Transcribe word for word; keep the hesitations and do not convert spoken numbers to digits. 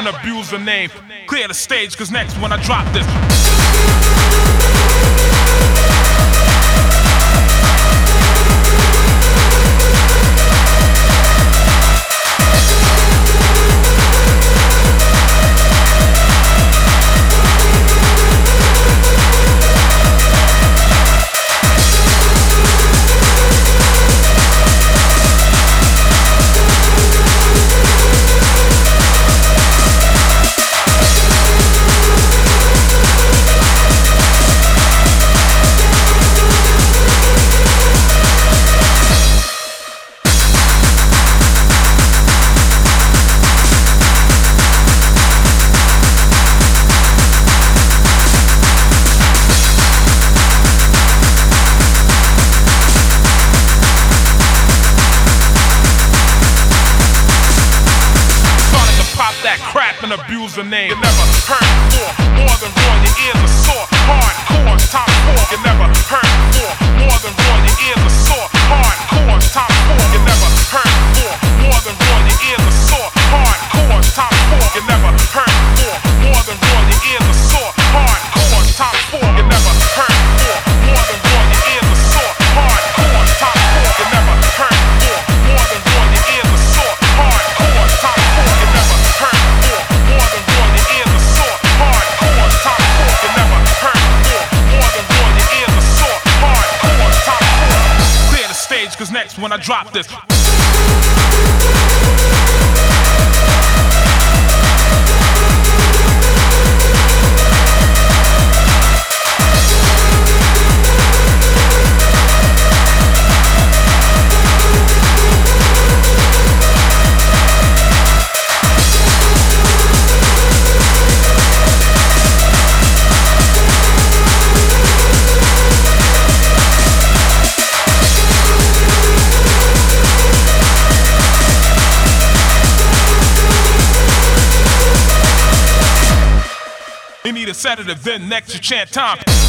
and abuse the name. Clear the stage, cause next when I drop this. And abuse the name. You never heard before, more than raw, your ears are sore. Hardcore, top four. You never heard before, more than raw, your ears are sore. Hardcore, top four. You never heard before, more than raw, your ears are sore. Hardcore, top four. You never heard before, more than raw, your ears are sore. Hardcore, top four. You never heard before, more than raw, your ears are sore. Hardcore, top four. You never heard before, more than raw, your ears are sore. Hardcore, top four. You never heard before. More than raw, your ears are sore. Hardcore, top four. You never heard before. More than raw, your ears are sore. Hardcore, top four. Clear the stage, cause next when I drop this. You need a sedative, then next you chant time.